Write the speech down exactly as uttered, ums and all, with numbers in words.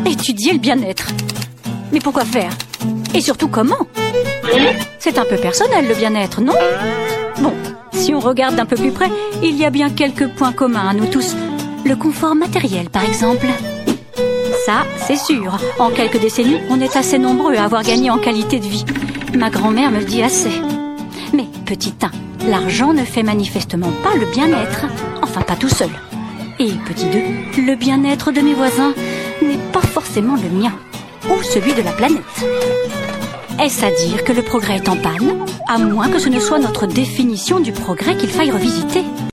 Étudier le bien-être. Mais pourquoi faire? Et surtout comment? C'est un peu personnel le bien-être, non? Bon, si on regarde d'un peu plus près, il y a bien quelques points communs à nous tous. Le confort matériel, par exemple. Ça, c'est sûr. En quelques décennies, on est assez nombreux à avoir gagné en qualité de vie. Ma grand-mère me le dit assez. Mais, petit un, l'argent ne fait manifestement pas le bien-être. Enfin, pas tout seul. Et petit deux, le bien-être de mes voisins n'est pas forcément le mien. Ou celui de la planète. Est-ce à dire que le progrès est en panne? À moins que ce ne soit notre définition du progrès qu'il faille revisiter.